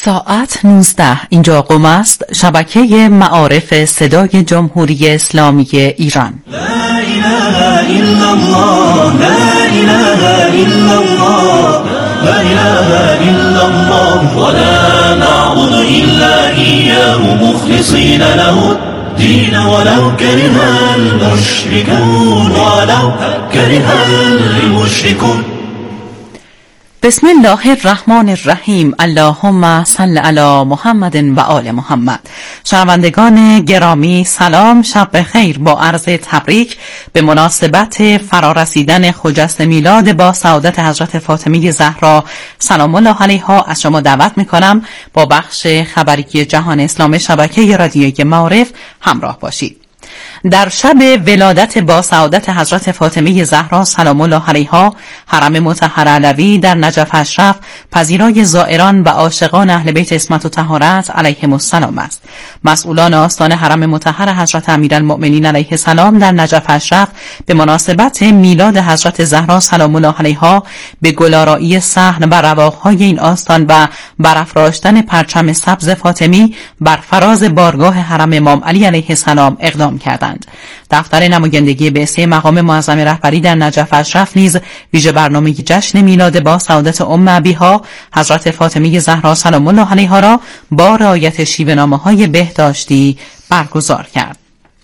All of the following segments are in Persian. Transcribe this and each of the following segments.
ساعت 19 اینجا قم است، شبکه معارف صدای جمهوری اسلامی ایران. لا اله الا الله، لا اله الا الله، لا اله الا الله، ولا نعبد الا اياه مخلصين له الدين ولو كره المشركون، ولو كره المشركون. بسم الله الرحمن الرحیم. اللهم صل علی محمد و آل محمد. شنوندگان گرامی سلام، شب بخیر. با عرض تبریک به مناسبت فرارسیدن خجسته میلاد با سعادت حضرت فاطمه زهرا سلام الله علیها از شما دعوت میکنم با بخش خبری جهان اسلام شبکه رادیویی معارف همراه باشید. در شب ولادت با سعادت حضرت فاطمه زهرا سلام الله علیها، حرم مطهر علوی در نجف اشرف پذیرای زائران و عاشقان اهل بیت عصمت و طهارت علیهم السلام است. مسئولان آستان حرم مطهر حضرت امیرالمؤمنین علیه السلام در نجف اشرف به مناسبت میلاد حضرت زهرا سلام الله علیها به گلارایی صحن و رواقهای این آستان و برافراشتن پرچم سبز فاطمی بر فراز بارگاه حرم امام علی علیه السلام اقدام کردند. دفتر نمایندگی بعثه مقام معظم رهبری در نجف اشرف نیز ویژه برنامه جشن میلاد با سعادت ام ابیها حضرت فاطمه زهرا سلام الله علیها را با رعایت شیوه‌نامه‌های بهداشتی برگزار کرد.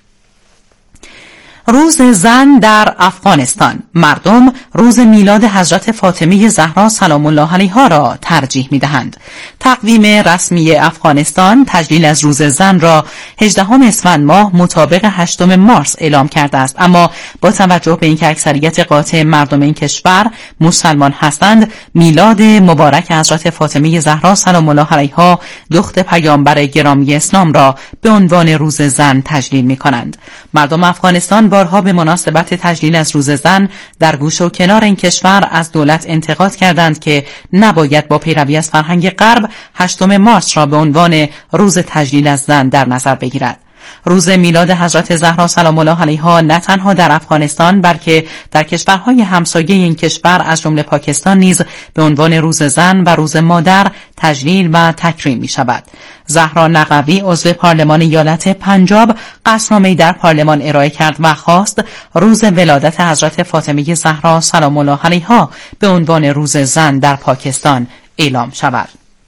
روز زن در افغانستان. مردم روز میلاد حضرت فاطمه زهرا سلام الله علیها را ترجیح می‌دهند. تقویم رسمی افغانستان تجلیل از روز زن را 18 اسفند ماه مطابق 8 مارس اعلام کرده است، اما با توجه به اینکه اکثریت قاطع مردم این کشور مسلمان هستند، میلاد مبارک حضرت فاطمه زهرا سلام الله علیها دخت پیامبر گرامی اسلام را به عنوان روز زن تجلیل می‌کنند. مردم افغانستان بارها به مناسبت تجلیل از روز زن در گوش و کنار این کشور از دولت انتقاد کردند که نباید با پیروی از فرهنگ غرب 8 مارس را به عنوان روز تجلیل از زن در نظر بگیرد. روز میلاد حضرت زهرا سلام الله علیها نه تنها در افغانستان بلکه در کشورهای همسایه این کشور از جمله پاکستان نیز به عنوان روز زن و روز مادر تجلیل و تکریم می شود. زهرا نقوی عضو پارلمان ایالت پنجاب قصدنامه‌ای در پارلمان ارائه کرد و خواست روز ولادت حضرت فاطمه زهرا سلام الله علیها به عنوان روز زن در پاکستان اعلام شود.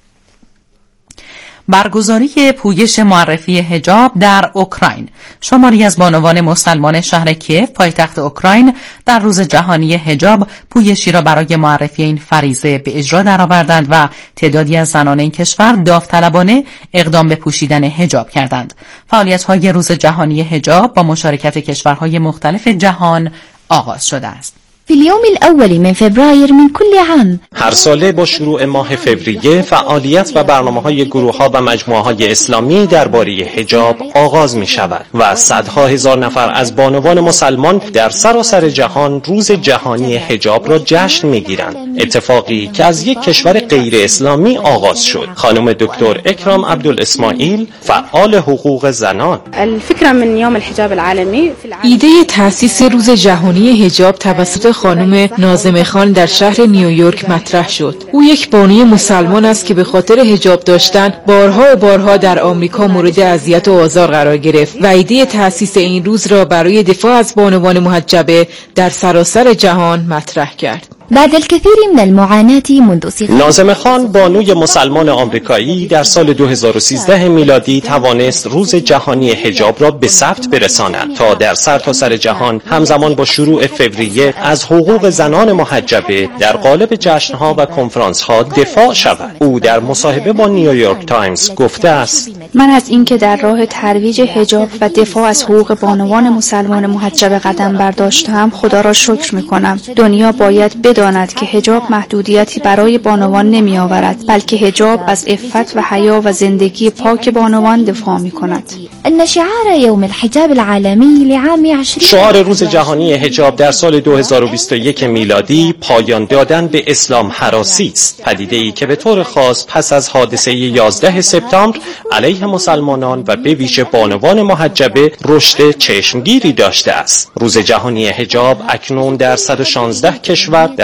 برگزاری پویش معرفی حجاب در اوکراین. شماری از بانوان مسلمان شهر کیف پایتخت اوکراین در روز جهانی حجاب پویشی را برای معرفی این فریضه به اجرا درآوردند و تعدادی از زنان این کشور داوطلبانه اقدام به پوشیدن حجاب کردند. فعالیت‌های روز جهانی حجاب با مشارکت کشورهای مختلف جهان آغاز شده است. في اليوم الأول من فبراير من كل عام. هر ساله با شروع ماه فوریه فعالیت و برنامه‌های گروه‌ها و مجموعه‌های اسلامی درباره حجاب آغاز می‌شود و صدها هزار نفر از بانوان مسلمان در سراسر جهان روز جهانی حجاب را جشن می‌گیرند. اتفاقی که از یک کشور غیر اسلامی آغاز شد. خانم دکتر اکرام عبدالاسماعیل فعال حقوق زنان. الفكرة من يوم الحجاب العالمي. ایده تأسیس روز جهانی حجاب توسط خانم ناظمه خان در شهر نیویورک مطرح شد. او یک بانوی مسلمان است که به خاطر حجاب داشتن بارها و بارها در آمریکا مورد اذیت و آزار قرار گرفت و ایده تأسیس این روز را برای دفاع از بانوان محجبه در سراسر جهان مطرح کرد. بعد الكثير من المعاناة منذ صغرها. ناظمه خان بانوی مسلمان آمریکایی در سال 2013 میلادی توانست روز جهانی حجاب را به ثبت برساند تا در سرتاسر جهان همزمان با شروع فوریه از حقوق زنان محجبه در قالب جشن‌ها و کنفرانس‌ها دفاع شود. او در مصاحبه با نیویورک تایمز گفته است: من از اینکه در راه ترویج حجاب و دفاع از حقوق بانوان مسلمان محجبه قدم برداشتم خدا را شکر می‌کنم. دنیا باید بداند که حجاب محدودیتی برای بانوان نمی آورد، بلکه حجاب از عفت و حیا و زندگی پاک بانوان دفاع می کند. ان شعار یوم الحجاب العالمی لعام 20 شعار روز جهانی حجاب در سال 2021 میلادی پایان دادن به اسلام هراسی است، پدیده‌ای که به طور خاص پس از حادثه 11 سپتامبر علیه مسلمانان و به ویژه بانوان محجبه رشد چشمگیری داشته است. روز جهانی حجاب اکنون در 116 کشور در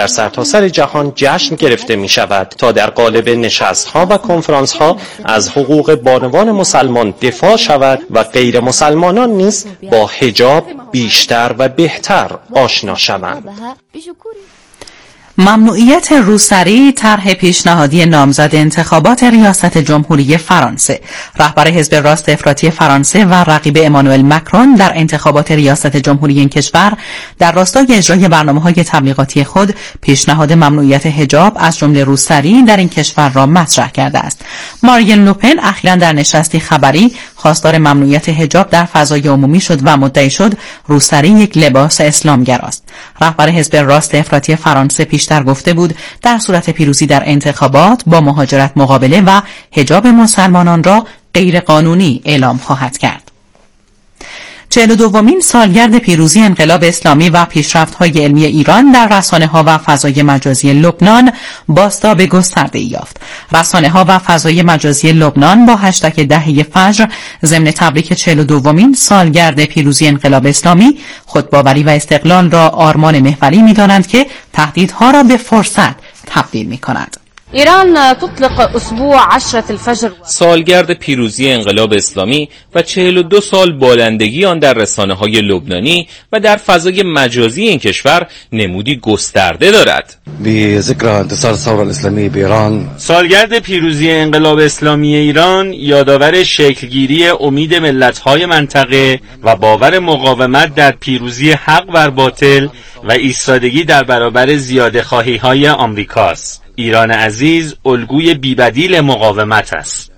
سرتاسر جهان جشن گرفته می شود تا در قالب نشست‌ها و کنفرانس‌ها از حقوق بانوان مسلمان دفاع شود و غیر مسلمانان نیز با حجاب بیشتر و بهتر آشنا شوند. ممنوعیت روسری طرح پیشنهادی نامزد انتخابات ریاست جمهوری فرانسه. رهبر حزب راست افراطی فرانسه و رقیب امانوئل مکرون در انتخابات ریاست جمهوری این کشور در راستای اجرای برنامه‌های تبلیغاتی خود پیشنهاد ممنوعیت حجاب از جمله روسری در این کشور را مطرح کرده است. مارین لوپن اخیراً در نشستی خبری خواستار ممنوعیت حجاب در فضای عمومی شد و مدعی شد روسری یک لباس اسلامگراست. رهبر حزب راست افراطی فرانسه پیشتر گفته بود در صورت پیروزی در انتخابات با مهاجرت مقابله و حجاب مسلمانان را غیر قانونی اعلام خواهد کرد. 42مین سالگرد پیروزی انقلاب اسلامی و پیشرفت‌های علمی ایران در رسانه‌ها و فضای مجازی لبنان بازتاب گسترده‌ای یافت. رسانه‌ها و فضای مجازی لبنان با هشتگ دهه فجر ضمن تبریک 42مین سالگرد پیروزی انقلاب اسلامی خودباوری و استقلال را آرمان محوری می‌دانند که تهدیدها را به فرصت تبدیل می‌کند. ایران تطلق اسبوع 10 الفجر سالگرد پیروزی انقلاب اسلامی و 42 سال بالندگی آن در رسانه‌های لبنانی و در فضای مجازی این کشور نمودی گسترده دارد. به ذکر انتصار الثوره الاسلامی به ایران، سالگرد پیروزی انقلاب اسلامی ایران یادآور شکلگیری امید ملت‌های منطقه و باور مقاومت در پیروزی حق بر باطل و ایستادگی در برابر زیاده‌خواهی‌های آمریکاست. ایران عزیز الگوی بی‌بدیل مقاومت است.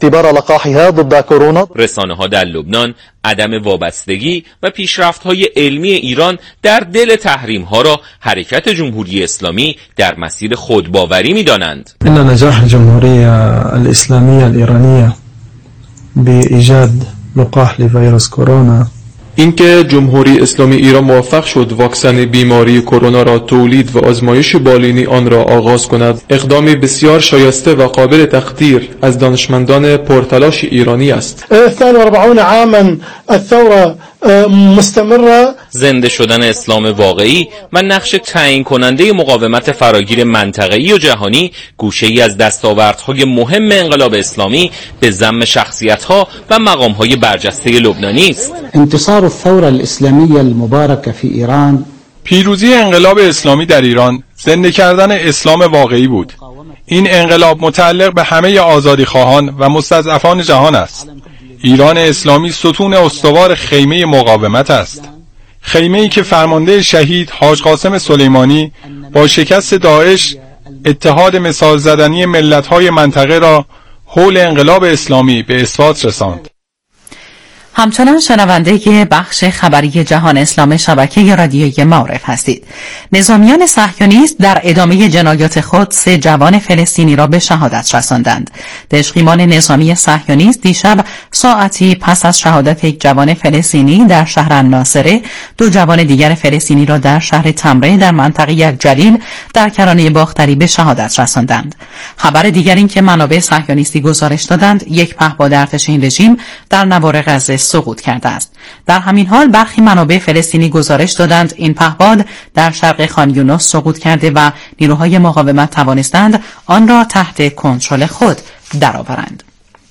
رسانه‌ها در لبنان عدم وابستگی و پیشرفت‌های علمی ایران در دل تحریم‌ها را حرکت جمهوری اسلامی در مسیر خودباوری می‌دانند. ان نجاح الجمهوریه الاسلامیه الایرانیه بإيجاد لقاح لویروس کرونا، اینکه جمهوری اسلامی ایران موفق شد واکسن بیماری کرونا را تولید و آزمایش بالینی آن را آغاز کند، اقدامی بسیار شایسته و قابل تقدیر از دانشمندان پرتلاش ایرانی است. 42 عاما الثوره مستمره. زنده شدن اسلام واقعی و نقش تعیین کننده مقاومت فراگیر منطقه‌ای و جهانی گوشه‌ای از دستاوردهای مهم انقلاب اسلامی به ذم شخصیت‌ها و مقام‌های برجسته لبنانی است. انتصار الثوره الاسلامیه المبارکه فی ایران، پیروزی انقلاب اسلامی در ایران زنده کردن اسلام واقعی بود. این انقلاب متعلق به همه آزادیخواهان و مستضعفان جهان است. ایران اسلامی ستون استوار خیمه مقاومت است. خیمه‌ای که فرمانده شهید حاج قاسم سلیمانی با شکست داعش اتحاد مثال زدنی ملت‌های منطقه را حول انقلاب اسلامی به اثبات رساند. همچنان شنونده بخش خبری جهان اسلام شبکه رادیویی معارف هستید. نظامیان صهیونیست در ادامه جنایات خود 3 جوان فلسطینی را به شهادت رساندند. دژقیمان نظامی صهیونیست دیشب ساعتی پس از شهادت یک جوان فلسطینی در شهر الناصره 2 جوان دیگر فلسطینی را در شهر تمره در منطقه یکجلیل در کرانه باختری به شهادت رساندند. خبر دیگر این که منابع صهیونیستی گزارش دادند یک پهپاد ارتش این رژیم در نوار غزه سقوط کرده است. در همین حال برخی منابع فلسطینی گزارش دادند این پهپاد در شرق خان یونس سقوط کرده و نیروهای مقاومت توانستند آن را تحت کنترل خود درآورند.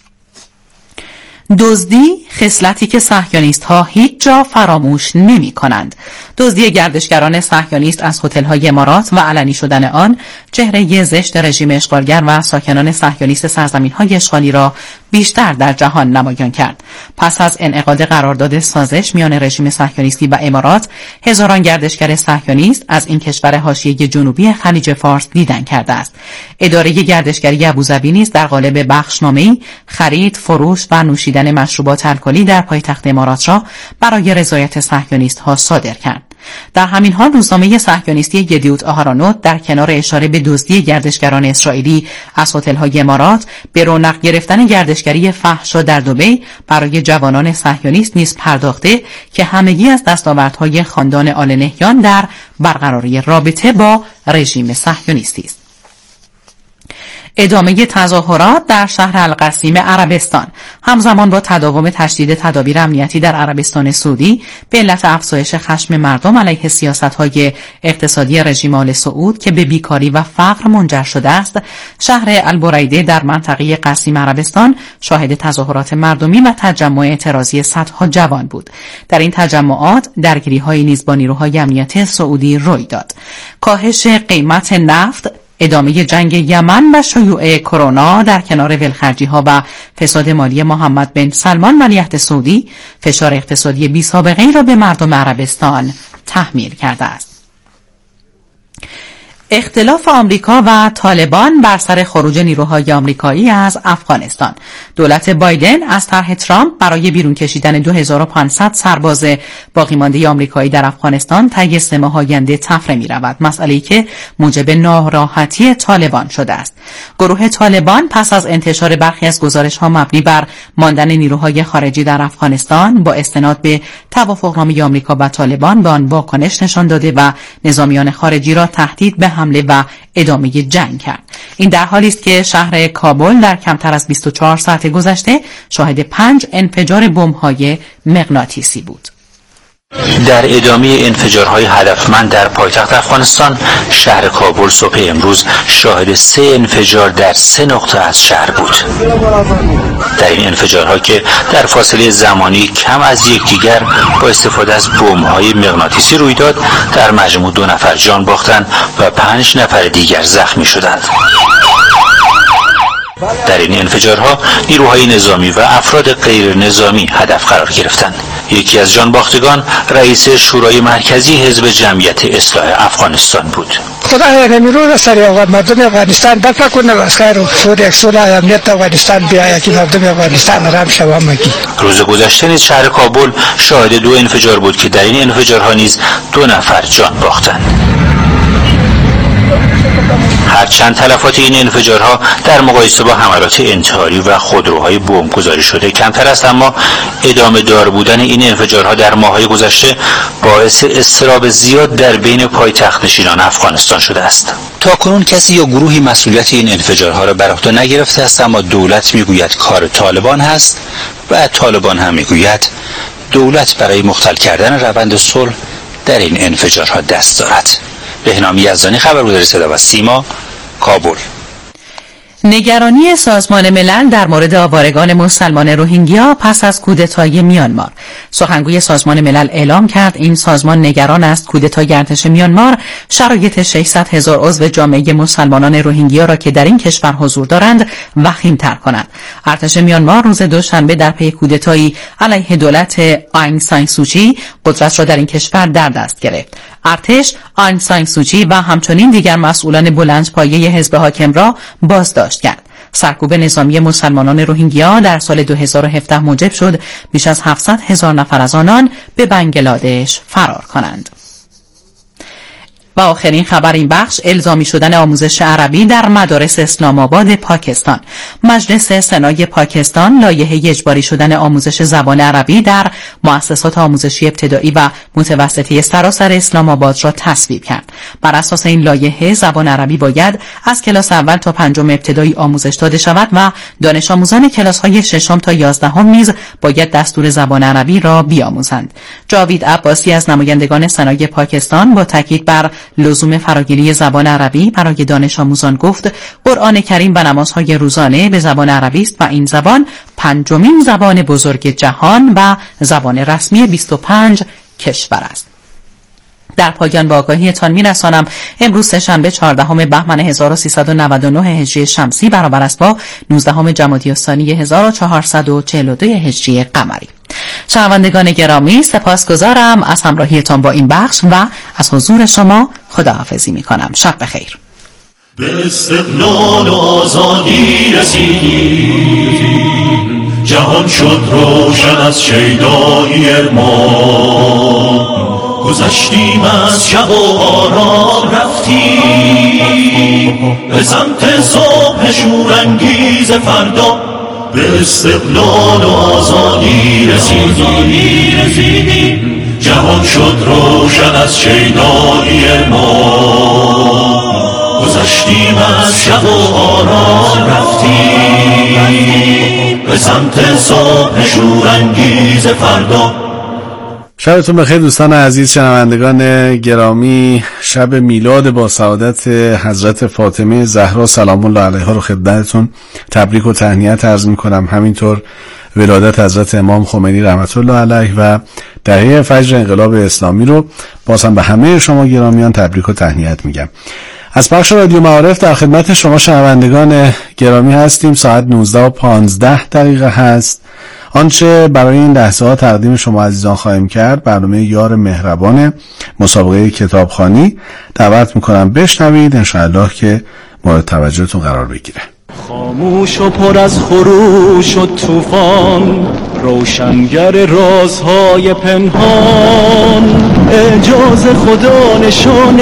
دزدی خصلتی که صهیونیست‌ها هیچ جا فراموش نمی‌کنند. دزدی گردشگران صهیونیست از هتل‌های امارات و علنی شدن آن چهره زشت رژیم اشغالگر و ساکنان صهیونیست سرزمین‌های اشغالی را بیشتر در جهان نمایان کرد. پس از انعقاد قرارداد سازش میان رژیم صهیونیستی و امارات، هزاران گردشگر صهیونیست از این کشور حاشیه جنوبی خلیج فارس دیدن کرده است. اداره گردشگری ابوظبی نیز در قالب بخشنامه‌ای خرید، فروش و نوشیدن مشروبات الکلی در پایتخت امارات را برای رضایت صهیونیست‌ها صادر کرد. در همین حال روزنامه صهیونیستی یدیوت آهارانوت در کنار اشاره به دزدی گردشگران اسرائیلی از هتل‌های امارات به رونق گرفتن گردشگری فحشا در دبی برای جوانان صهیونیست نیز پرداخته که همگی از دستاوردهای خاندان آل نهیان در برقراری رابطه با رژیم صهیونیستی است. ادامه تظاهرات در شهر القصیم عربستان همزمان با تداوم تشدید تدابیر امنیتی در عربستان سعودی به علت افزایش خشم مردم علیه سیاست‌های اقتصادی رژیم آل سعود که به بیکاری و فقر منجر شده است، شهر البریده در منطقه قصیم عربستان شاهد تظاهرات مردمی و تجمع اعتراضی صدها جوان بود. در این تجمعات درگیری‌های نیز با نیروهای امنیتی سعودی روی داد. کاهش قیمت نفت، ادامه جنگ یمن و شیوع کرونا در کنار ولخرجی‌ها و فساد مالی محمد بن سلمان ولیعهد سعودی فشار اقتصادی بی‌سابقه‌ای را به مردم عربستان تحمیل کرده است. اختلاف آمریکا و طالبان بر سر خروج نیروهای آمریکایی از افغانستان. دولت بایدن از طرح ترامپ برای بیرون کشیدن 2500 سرباز باقی مانده آمریکایی در افغانستان طی 3 ماه آینده طفره می‌رود، مسئله‌ای که موجب ناراحتی طالبان شده است. گروه طالبان پس از انتشار برخی از گزارش‌ها مبنی بر ماندن نیروهای خارجی در افغانستان با استناد به توافقنامه آمریکا و طالبان به آن واکنش نشان داده و نظامیان خارجی را تهدید به حمله و ادامه جنگ کرد. این در حالی است که شهر کابل در کمتر از 24 ساعت گذشته شاهد 5 انفجار بمب‌های مغناطیسی بود. در ادامه انفجارهای هدفمند در پایتخت افغانستان، شهر کابل صبح امروز شاهد 3 انفجار در 3 نقطه از شهر بود. در این انفجارها که در فاصله زمانی کم از یکدیگر با استفاده از بمب‌های مغناطیسی روی داد، در مجموع 2 نفر جان باختند و 5 نفر دیگر زخمی شدند. در این انفجارها نیروهای نظامی و افراد غیر نظامی هدف قرار گرفتند. یکی از جانباختگان رئیس شورای مرکزی حزب جمعیت اصلاح افغانستان بود. خدا همین روز سری آقا مردم افغانستان دفع کنه و از خیر و سود صلح امنیت افغانستان بیاید که مردم افغانستان آرام شوند مگی. روز گذشته نیز شهر کابل شاهد 2 انفجار بود که در این انفجارها نیز 2 نفر جان باختند. هرچند تلفات این انفجارها در مقایسه با حملات انتحاری و خودروهای بمبگذاری شده کمتر است، اما ادامه دار بودن این انفجارها در ماه‌های گذشته باعث اضطراب زیاد در بین پایتخت نشینان افغانستان شده است. تاکنون کسی یا گروهی مسئولیت این انفجارها را بر عهده نگرفته است، اما دولت میگوید کار طالبان هست و طالبان هم میگوید دولت برای مختل کردن روند صلح در این انفجارها دست دارد. بهنام یزدانی، خبرگزاری صدا و سیما، کابل. نگرانی سازمان ملل در مورد آوارگان مسلمان روهینگیا پس از کودتای میانمار. سخنگوی سازمان ملل اعلام کرد این سازمان نگران است کودتای ارتش میانمار شرایط 600,000 عضو جامعه مسلمانان روهینگیا را که در این کشور حضور دارند وخیم‌تر کند. ارتش میانمار روز دوشنبه در پی کودتایی علیه دولت آنگ سان سوچی قدرت را در این کشور در دست گرفت. ارتش آنگ سان سوچی و همچنین دیگر مسئولان بلندپایه حزب حاکم را بازداشت کرد. سرکوب نظامی مسلمانان روهینگیا در سال 2017 موجب شد بیش از 700,000 نفر از آنان به بنگلادش فرار کنند. و آخرین خبر این بخش، الزامی شدن آموزش عربی در مدارس اسلام آباد پاکستان. مجلس سنای پاکستان لایحه اجباری شدن آموزش زبان عربی در مؤسسات آموزشی ابتدایی و متوسطه سراسر اسلام آباد را تصویب کرد. بر اساس این لایحه زبان عربی باید از کلاس اول تا 5 ابتدایی آموزش داده شود و دانش آموزان کلاس‌های 6 تا 11 نیز باید دستور زبان عربی را بیاموزند. جاوید عباسی از نمایندگان سنای پاکستان با تاکید بر لزوم فراگیری زبان عربی برای دانش آموزان گفت قرآن کریم و نمازهای روزانه به زبان عربی است و این زبان 5مین زبان بزرگ جهان و زبان رسمی 25 کشور است. در پایان با آگاهیتان می‌رسانم امروز سه‌شنبه 14 بهمن 1399 هجری شمسی برابر است با 19 جمادی الثانی 1442 هجری قمری. شنوندگان گرامی، سپاسگزارم از همراهیتان با این بخش و از حضور شما خداحافظی می‌کنم. شب بخیر. به استقلال و آزادی رسیدیم، جهان شد روشن از شیدایی ما. گذشتیم از شب و آرام رفتیم به سمت صبح شورانگیز فردا. به استقلال و آزادی رسیدیم، جهان شد روشن از شیدایی ما. گذشتیم از شب و آرام رفتیم به سمت صبح شورانگیز فردا. شبتون بخیر دوستان عزیز، شنوندگان گرامی. شب میلاد با سعادت حضرت فاطمه زهرا سلام الله علیها رو خدمتتون تبریک و تهنیت عرض میکنم. همینطور ولادت حضرت امام خمینی رحمت الله علیه و دهه فجر انقلاب اسلامی رو بازم به همه شما گرامیان تبریک و تهنیت میگم. از بخش رادیو معارف در خدمت شما شنوندگان گرامی هستیم. ساعت 19:15 هست. آنچه برای این لحظه ها تقدیم شما عزیزان خواهیم کرد برنامه یار مهربان مسابقه کتابخوانی. دعوت میکنم بشنوید، انشاءالله که مورد توجهتون قرار بگیره. خاموش و پر از خروش و طوفان، روشنگر رازهای پنهان، اعجاز خدا نشان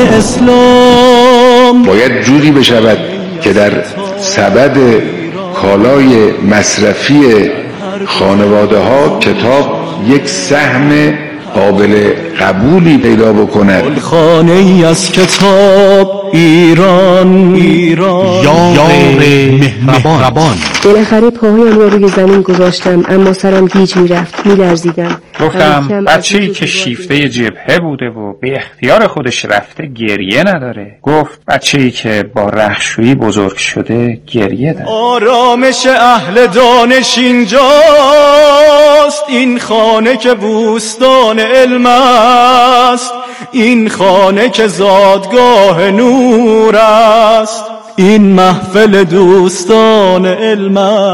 اسلام. باید جوری بشود که در سبد کالای مصرفی خانواده ها کتاب یک سهم قابل قبولی پیدا بکند. خانه ای از کتاب ایران یار مهربان. بالاخره پاهایم را روی زمین گذاشتم، اما سرم گیج میرفت، میلرزیدم. گفتم بچه‌ای که شیفته جبهه بوده و به اختیار خودش رفته گریه نداره. گفت بچه‌ای که با رختشویی بزرگ شده گریه داره. آرامش اهل دانش اینجاست، این خانه که بوستان علم است، این خانه که زادگاه نور است، این محفل دوستان علم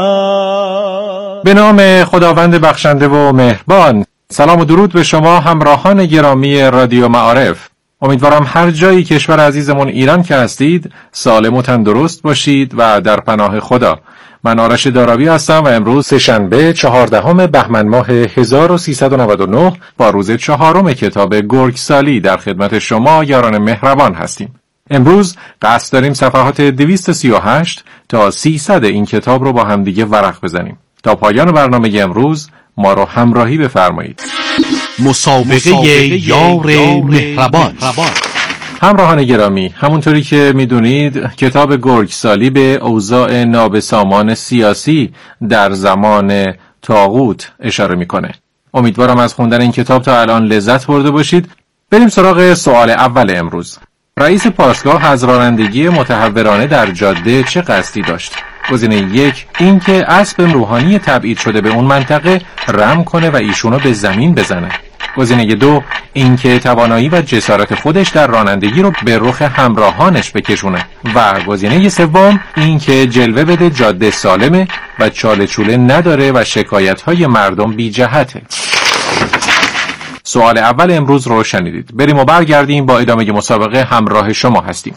است. به نام خداوند بخشنده و مهربان. سلام و درود به شما همراهان گرامی رادیو معارف. امیدوارم هر جایی کشور عزیزمون ایران که هستید سالم و تندرست باشید و در پناه خدا. من آرش داراوی هستم و امروز سه‌شنبه 14 بهمن ماه 1399 با روز 4 کتاب گرگسالی در خدمت شما یاران مهربان هستیم. امروز قصد داریم صفحات 238 تا 300 این کتاب رو با همدیگه ورق بزنیم. تا پایان برنامه امروز ما رو همراهی بفرمایید. مسابقه یار مهربان. همراهان گرامی، همونطوری که میدونید کتاب گرگسالی به اوضاع نابسامان سیاسی در زمان طاغوت اشاره میکنه. امیدوارم از خوندن این کتاب تا الان لذت برده باشید. بریم سراغ سوال اول امروز. رئیس پاسگاه از رانندگی متهورانه در جاده چه قصدی داشت؟ گزینه 1 این که اسب روحانی تبعید شده به اون منطقه رم کنه و ایشونو به زمین بزنه. گزینه 2 این که توانایی و جسارت خودش در رانندگی رو به رخ همراهانش بکشونه. و گزینه 3 این که جلوه بده جاده سالمه و چاله چوله نداره و شکایت‌های مردم بی جهته. سوال اول امروز رو شنیدید. بریم و برگردیم با ادامه مسابقه همراه شما هستیم.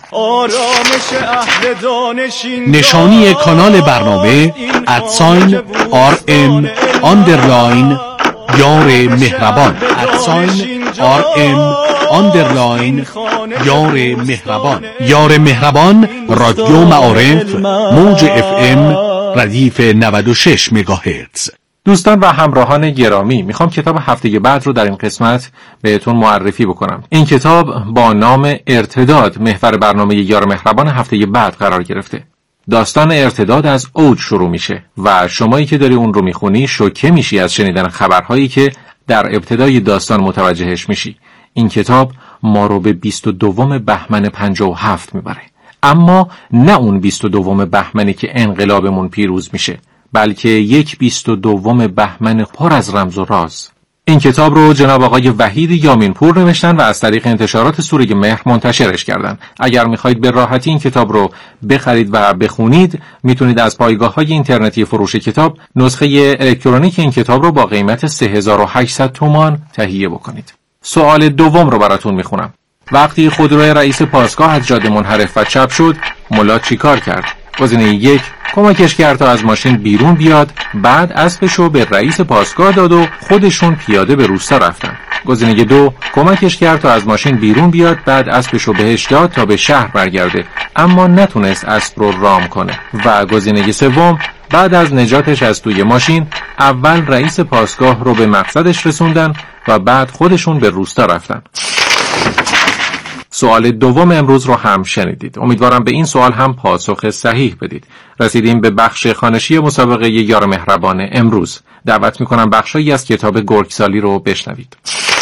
نشانی کانال برنامه @RM_ یار مهربان @RM_ یار مهربان. یار مهربان رادیو معارف موج FM ردیف 96 مگاهرتز. دوستان و همراهان گرامی، میخوام کتاب هفته بعد رو در این قسمت بهتون معرفی بکنم. این کتاب با نام ارتداد محور برنامه یار مهربان هفته بعد قرار گرفته. داستان ارتداد از اوج شروع میشه و شمایی که داری اون رو میخونی شوکه میشی از شنیدن خبرهایی که در ابتدای داستان متوجهش میشی. این کتاب ما رو به 22 بهمن 57 میبره، اما نه اون 22 بهمنی که انقلابمون پیروز میشه، بلکه یک 22 بهمن پر از رمز و راز. این کتاب رو جناب آقای وحید یامینپور نوشتن و از طریق انتشارات سوره مهر منتشرش کردن. اگر میخواید به راحتی این کتاب رو بخرید و بخونید، میتونید از پایگاه‌های اینترنتی فروش کتاب نسخه الکترونیک این کتاب رو با قیمت 3800 تومان تهیه بکنید. سوال دوم رو براتون میخونم. وقتی خودروی رئیس پاسگاه از جاده منحرف و چپ شد، ملا چیکار کرد؟ گزینه 1 کمکش کرد تا از ماشین بیرون بیاد، بعد اسبشو به رئیس پاسگاه داد و خودشون پیاده به روستا رفتن. گزینه 2 کمکش کرد تا از ماشین بیرون بیاد، بعد اسبشو بهش داد تا به شهر برگرده، اما نتونست اسب رو رام کنه. و گزینه 3 بعد از نجاتش از توی ماشین، اول رئیس پاسگاه رو به مقصدش رسوندن و بعد خودشون به روستا رفتن. سوال دوم امروز رو هم شنیدید. امیدوارم به این سوال هم پاسخ صحیح بدید. رسیدیم به بخش خوانشی مسابقه یار مهربان امروز. دعوت میکنم بخشایی از کتاب گرگسالی رو بشنوید.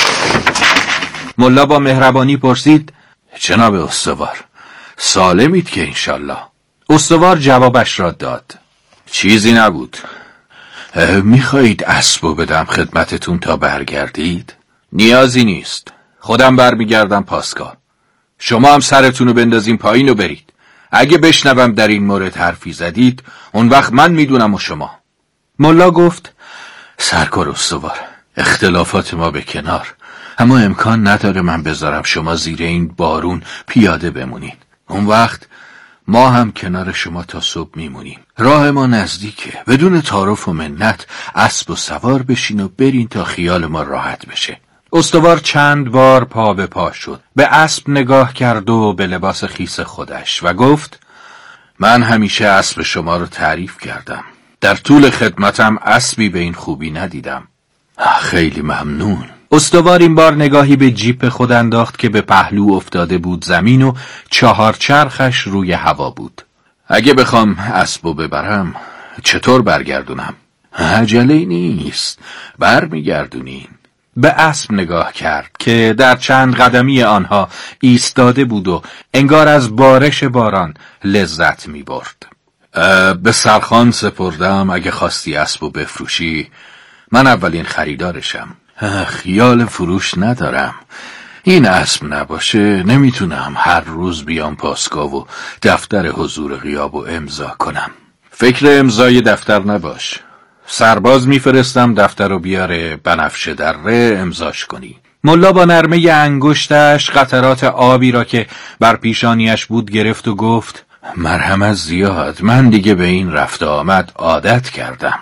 ملا با مهربانی پرسید: جناب استوار، سالمید که انشالله؟ استوار جوابش را داد: چیزی نبود. میخواهید اسبو بدم خدمتتون تا برگردید؟ نیازی نیست، خودم برمیگردم پاسگاه. شما هم سرتونو بندازین پایین و برید. اگه بشنوم در این مورد حرفی زدید، اون وقت من میدونم و شما. ملا گفت: سرکار استوار، اختلافات ما به کنار، اما امکان نداره من بذارم شما زیر این بارون پیاده بمونین. اون وقت ما هم کنار شما تا صبح میمونیم. راه ما نزدیکه. بدون تعارف و منت اسب و سوار بشین و برین تا خیال ما راحت بشه. استوار چند بار پا به پا شد، به اسب نگاه کرد و به لباس خیس خودش و گفت: من همیشه اسب شما رو تعریف کردم. در طول خدمتم اسبی به این خوبی ندیدم. خیلی ممنون. استوار این بار نگاهی به جیپ خود انداخت که به پهلو افتاده بود زمین و 4 چرخش روی هوا بود. اگه بخوام اسبو ببرم چطور برگردونم؟ عجله نیست، برمیگردونین. به اسب نگاه کرد که در چند قدمی آنها ایستاده بود و انگار از بارش باران لذت می برد. به سرخان سپردم، اگه خواستی اسبو بفروشی من اولین خریدارشم. خیال فروش ندارم. این اسب نباشه نمیتونم هر روز بیام پاسگاه و دفتر حضور غیاب و امضا کنم. فکر امضای دفتر نباش. سرباز میفرستم دفتر رو بیاره بنفشه دره امضاش کنی. ملا با نرمه انگشتش قطرات آبی را که بر پیشانیش بود گرفت و گفت: مرحمت زیاد، من دیگه به این رفت آمد عادت کردم.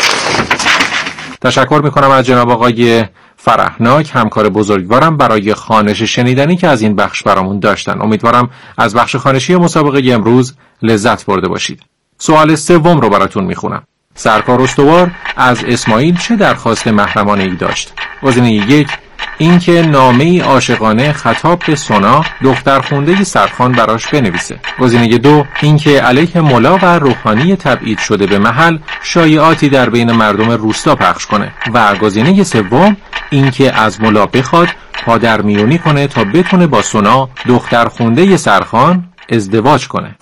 تشکر میکنم از جناب آقای فرحناک، همکار بزرگوارم، برای خوانش شنیدنی که از این بخش برامون داشتن. امیدوارم از بخش خوانشی مسابقه امروز لذت برده باشید. سوال سوم رو براتون میخونم. سرکار استوار از اسماعیل چه درخواست محرمانه ای داشت؟ گزینه 1 اینکه نامه‌ای عاشقانه خطاب به سونا دختر خونده سرخان براش بنویسه. گزینه 2 اینکه علیه ملا و روحانی تبعید شده به محل شایعاتی در بین مردم روستا پخش کنه. و گزینه 3 اینکه از ملا بخواد پادرمیونی کنه تا بتونه با سونا دختر خونده سرخان ازدواج کنه.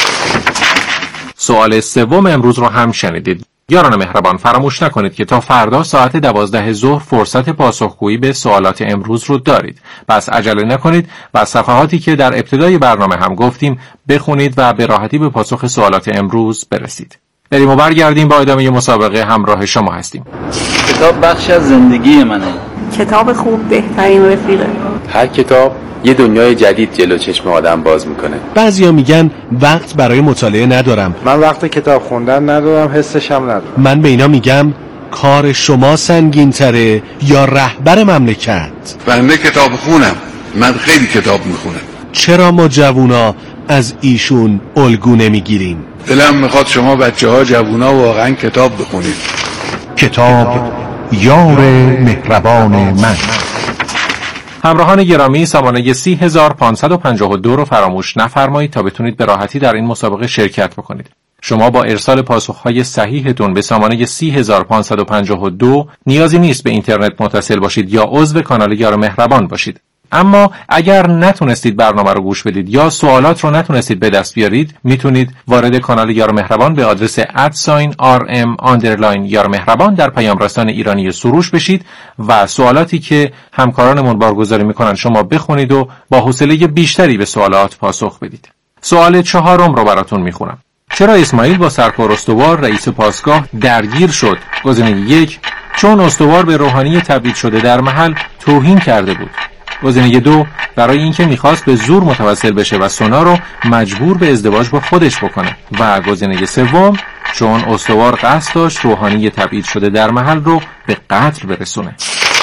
سوال سوم امروز رو هم شنیدید. یاران مهربان، فراموش نکنید که تا فردا ساعت 12 ظهر فرصت پاسخگویی به سوالات امروز رو دارید. پس عجله نکنید و صفحاتی که در ابتدای برنامه هم گفتیم بخونید و به راحتی به پاسخ سوالات امروز برسید. بریم و برگردیم با ادامه مسابقه همراه شما هستیم. کتاب بخشی از زندگی منه. کتاب خوب بهترین رفیقه. هر کتاب یه دنیای جدید جلو چشم آدم باز میکنه. بعضیا میگن وقت برای مطالعه ندارم. من وقت کتاب خوندن ندارم، حسش هم ندارم. من به اینا میگم کار شما سنگین تره یا رهبر مملکت؟ بنده کتاب خونم، من خیلی کتاب میخونم. چرا ما جوونا از ایشون الگو نمیگیریم؟ دلم میخواد شما بچه‌ها جوونا واقعا کتاب بخونید. کتاب یار مهربان من. همراهان گرامی، سامانه 30552 رو فراموش نفرمایید تا بتونید به راحتی در این مسابقه شرکت بکنید. شما با ارسال پاسخهای صحیحتون به سامانه 30552 نیازی نیست به اینترنت متصل باشید یا عضو کانال یار مهربان باشید. اما اگر نتونستید برنامه رو گوش بدید یا سوالات رو نتونستید به دست بیارید، میتونید وارد کانال یار مهربان به آدرس @rm_یار مهربان در پیام رسان ایرانی سروش بشید و سوالاتی که همکارانمون بارگذاری میکنن شما بخونید و با حوصله بیشتری به سوالات پاسخ بدید. سوال 4 رو براتون میخونم. چرا اسماعیل با سرکار استوار رئیس پاسگاه درگیر شد؟ گزینه 1 چون استوار به روحانی تبعید شده در محل توهین کرده بود. گزینه 2 برای اینکه میخواست به زور متوسل بشه و سونا رو مجبور به ازدواج با خودش بکنه. و گزینه 3 چون استوار قصد داشت روحانی تبعید شده در محل رو به قتل برسونه.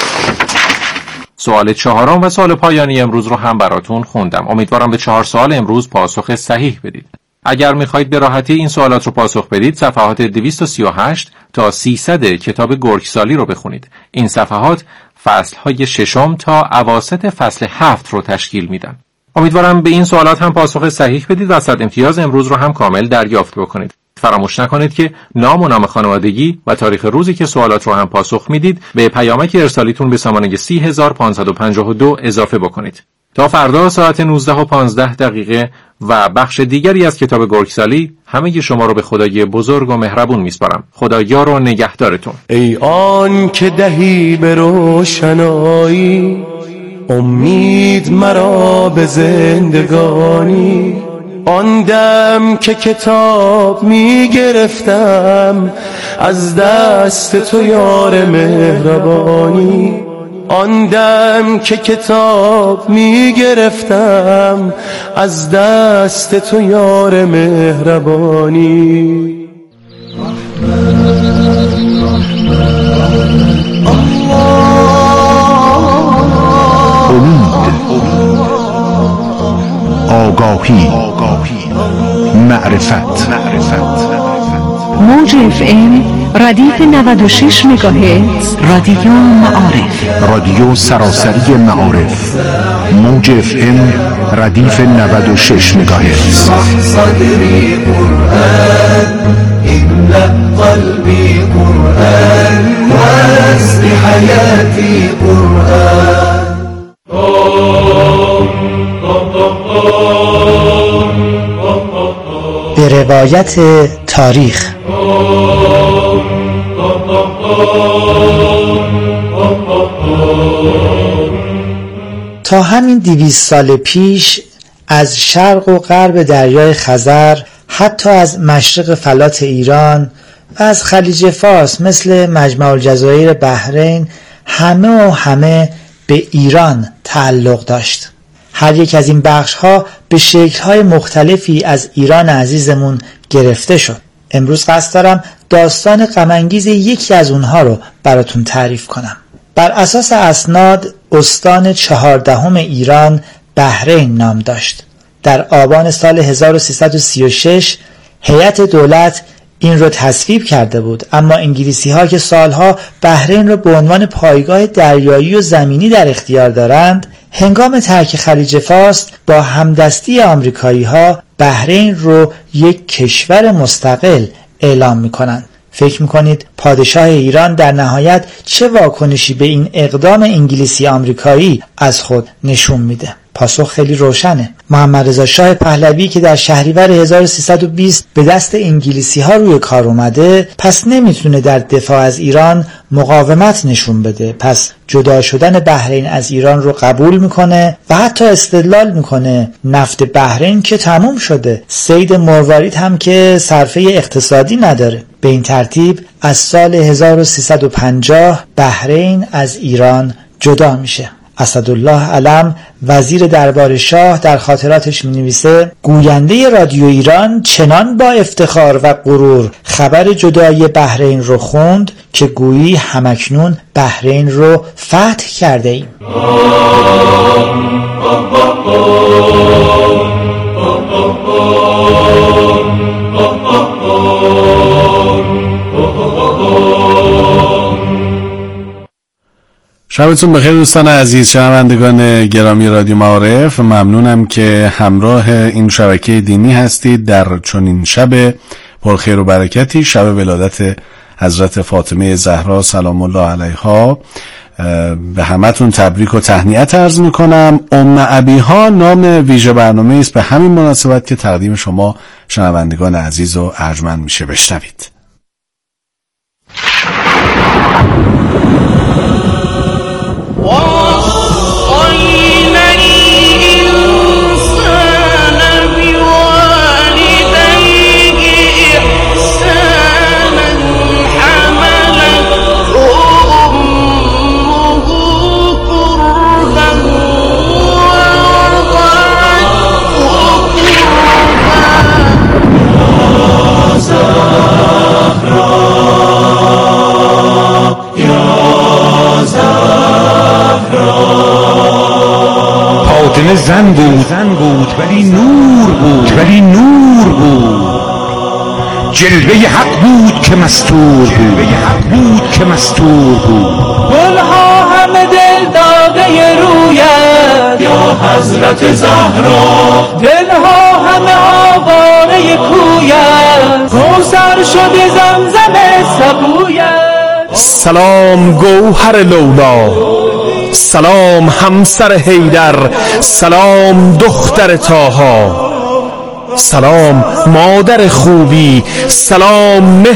سوال 4 و سوال پایانی امروز رو هم براتون خوندم. امیدوارم به 4 سوال امروز پاسخ صحیح بدید. اگر میخواید به راحتی این سوالات رو پاسخ بدید، صفحات 238 تا 300 کتاب گرگسالی رو بخونید. این صفحات فصل‌های 6 تا اواسط فصل 7 رو تشکیل میدن. امیدوارم به این سوالات هم پاسخ صحیح بدید و صد امتیاز امروز رو هم کامل دریافت بکنید. فراموش نکنید که نام و نام خانوادگی و تاریخ روزی که سوالات رو هم پاسخ میدید به پیامک ارسالیتون به سامانه 30552 اضافه بکنید. تا فردا ساعت 19:15 و بخش دیگری از کتاب گرگسالی همه شما رو به خدای بزرگ و مهربون میسپارم. خدا یار و نگهدارتون. ای آن که دهی به روشنایی امید مرا به زندگانی، آن دم که کتاب می گرفتم از دست تو یار مهربانی، آن دم که کتاب می گرفتم از دست تو یار مهربانی. آگاهی، معرفت. موج FM ردیف 96 مگاهرتز، رادیو معارف، رادیو سراسری معارف. موج FM ردیف 96 مگاهرتز. صدری قرآن املأ قلبی قرآن واسق حیاتی قرآن. به روایت تاریخ تا همین 200 سال پیش از شرق و غرب دریای خزر، حتی از مشرق فلات ایران و از خلیج فارس مثل مجمع الجزایر بحرین، همه به ایران تعلق داشت. هر یک از این بخش ها به شکل های مختلفی از ایران عزیزمون گرفته شد. امروز قصد دارم داستان غم انگیز یکی از اونها رو براتون تعریف کنم. بر اساس اسناد استان 14 ایران بحرین نام داشت. در آبان سال 1336 هیئت دولت این رو تصویب کرده بود، اما انگلیسی ها که سالها بحرین رو به عنوان پایگاه دریایی و زمینی در اختیار دارند، هنگام ترک خلیج فارس با همدستی آمریکایی ها بحرین رو یک کشور مستقل اعلام میکنند. فکر میکنید پادشاه ایران در نهایت چه واکنشی به این اقدام انگلیسی آمریکایی از خود نشون میده؟ پاسخ خیلی روشنه. محمد رضا شاه پهلوی که در شهریور 1320 به دست انگلیسی ها روی کار اومده، پس نمیتونه در دفاع از ایران مقاومت نشون بده. پس جدا شدن بحرین از ایران رو قبول میکنه و حتی استدلال میکنه نفت بحرین که تموم شده، صید مروارید هم که صرفه اقتصادی نداره. به این ترتیب از سال 1350 بحرین از ایران جدا میشه. اسدالله علم وزیر دربار شاه در خاطراتش می‌نویسه: گوینده رادیو ایران چنان با افتخار و غرور خبر جدایی بحرین رو خوند که گویی همکنون بحرین رو فتح کرده ایم. شبتون بخیر دوستان عزیز، شنوندگان گرامی رادیو معارف. ممنونم که همراه این شبکه دینی هستید در چنین شب پرخیر و برکتی، شب ولادت حضرت فاطمه زهرا سلام الله علیها. به همتون تبریک و تهنیت عرض میکنم. ابیها نام ویژه برنامه است به همین مناسبت که تقدیم شما شنوندگان عزیز و ارجمند میشه. بشنوید. فاطمه زن بود ولی نور بود جلوه حق بود که مستور بود گلها همه دل داده رویت یا حضرت زهرا، دلها همه آواره کویت، کوثر شده زمزم سبویت. سلام گوهر لولا، سلام همسر حیدر، سلام دختر طاها، سلام مادر خوبی، سلام